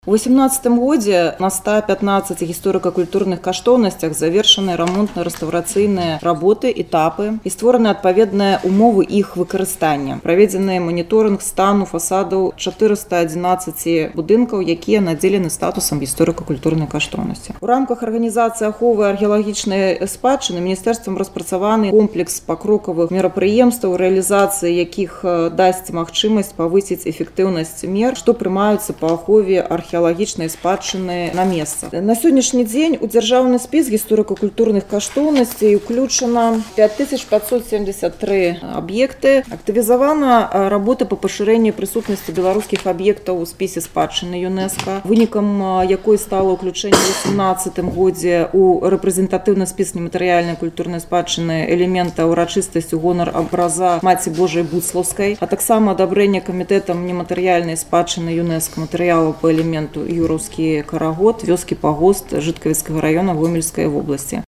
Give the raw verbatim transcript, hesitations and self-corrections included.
У восемнадцатым годзе на ста пятнаццаці гісторыка-культурных каштоўнасцях завершаны рамонтна-рэстаўрацыйныя работы, этапы і створаны адпаведныя умовы іх выкарыстання. Праведзены маніторынг стану фасадаў чатырыста адзінаццаці будынкаў, якія надзелены статусам гісторыка-культурнай каштоўнасці. У рамках арганізацыі аховы археалагічнай спадчыны міністэрствам распрацаваны комплекс пакрокавых мерапрыемстваў, рэалізацыі якіх дасць магчымасць павысіць эфектыўнасць мер, што прымаюцца па ахове археалагічнай археалагічнай спадчыны на месцах. На сённяшні дзень у дзяржаўны спіс гісторыка-культурных каштоўнасцей уключана пять тысяч пятьсот семьдесят три аб'екты. Актывізавана работа па пашырэнні прысутнасці беларускіх аб'ектаў у спісе спадчыны ЮНЕСКО, вынікам якой стала ўключэнне ў восемнадцатым годзе у рэпрэзентатыўны спіс нематэрыяльнай культурнай спадчыны элемента ўрачыстасці гонар абраза Маці Божай Буцлаўскай, а таксама адабрэнне камітэтам нематэрыяльнай спадчыны ЮНЕСКО матэрыялаў па элементу Юраўскі карагод, вёскі пагост Жыткавіцкага района Гомельскай вобласці.